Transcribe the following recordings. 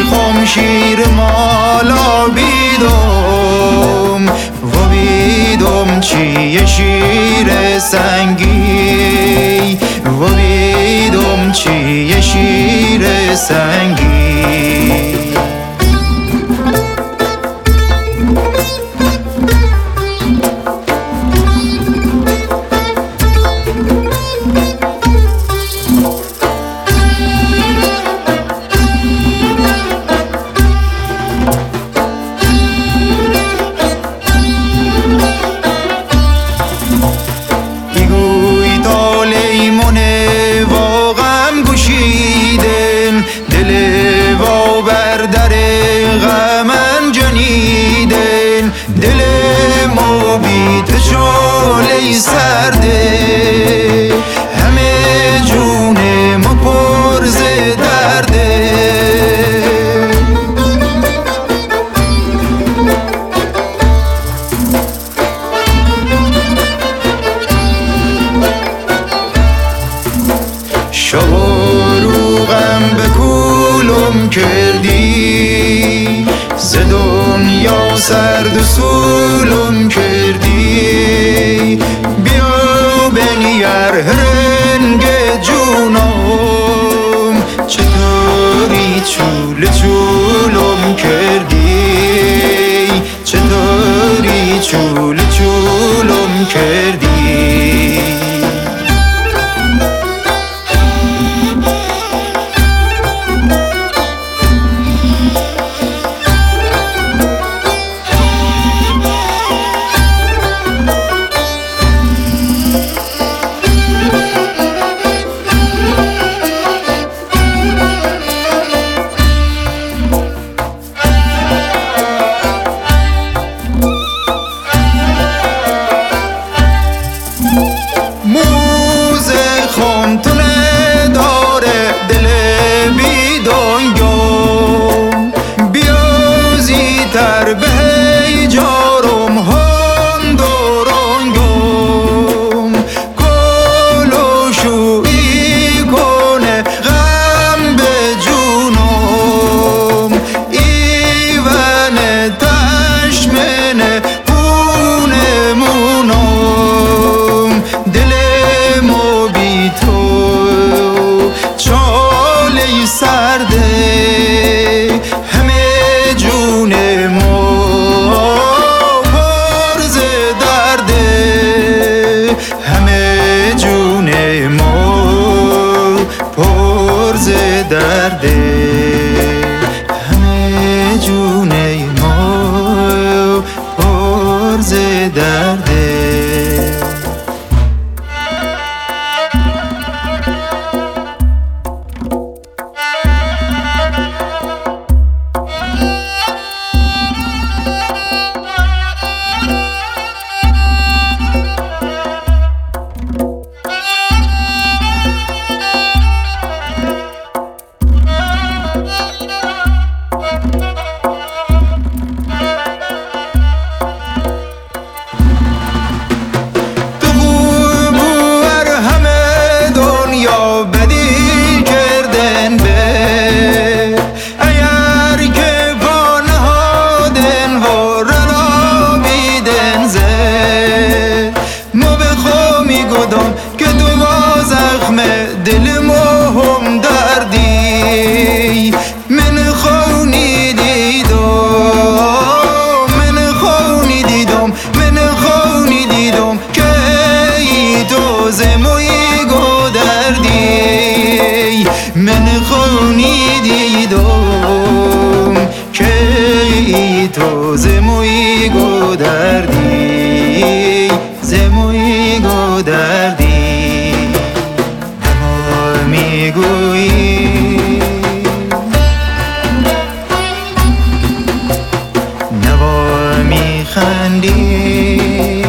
خمشیر مالا بیدم و بیدم چیه شیر سنگی و بیدم چیه شیر سنگی دل ما بی شعله سرده همه جون ما پر ز درده شاروغم به کولم کردی ز دنیا سرد و سولم کردی بیا بنیر رنگ جونم چطوری چول چولم کردی چطوری چول چولم کردی به جارم هم دورنگم گل شویی کنه غم به جونم ایوان تشمنه پونمونم دل ما بی تو چاله سرده درده همه جون ما پر ز درده دل ما هم دردی من خونی دیدم من خونی دیدم من خونی دیدم که ای تو زموی گو دردی من خونی دیدم که ای تو زموی گو دردی زموی گو دردی میگویی نوا میخندی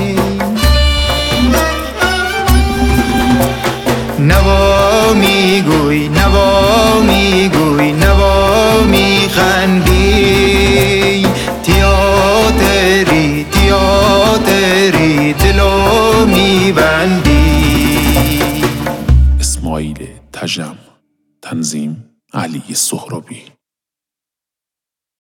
نوا میگوی نوا میگوی نوا میخندی تیاتری تیاتری دلو میبندی. اسماعیل تجم، تنظیم علی سهرابی.